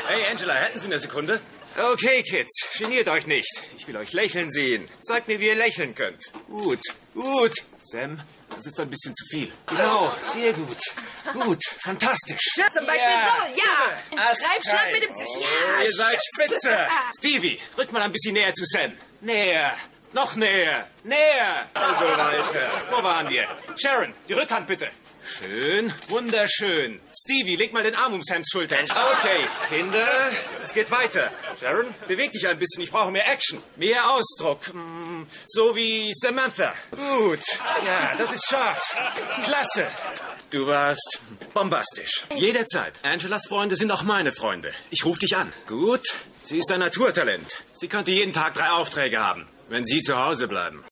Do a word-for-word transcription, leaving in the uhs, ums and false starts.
Hey, Angela, hätten Sie eine Sekunde? Okay, Kids, geniert euch nicht. Ich will euch lächeln sehen. Zeigt mir, wie ihr lächeln könnt. Gut, gut. Sam, das ist ein bisschen zu viel. Genau, sehr gut. Gut, fantastisch. Zum Beispiel Ja. so, ja. Treibschlag mit dem... Ja, Ihr seid spitze. Stevie, rück mal ein bisschen näher zu Sam. Näher. Noch näher. Näher. Also weiter. Wo waren wir? Sharon, die Rückhand bitte. Schön, wunderschön. Stevie, leg mal den Arm um Sams Schulter. Okay, Kinder, es geht weiter. Sharon, beweg dich ein bisschen. Ich brauche mehr Action. Mehr Ausdruck. Mm, So wie Samantha. Gut. Ja, das ist scharf. Klasse. Du warst bombastisch. Jederzeit. Angelas Freunde sind auch meine Freunde. Ich rufe dich an. Gut. Sie ist ein Naturtalent. Sie könnte jeden Tag drei Aufträge haben, wenn Sie zu Hause bleiben.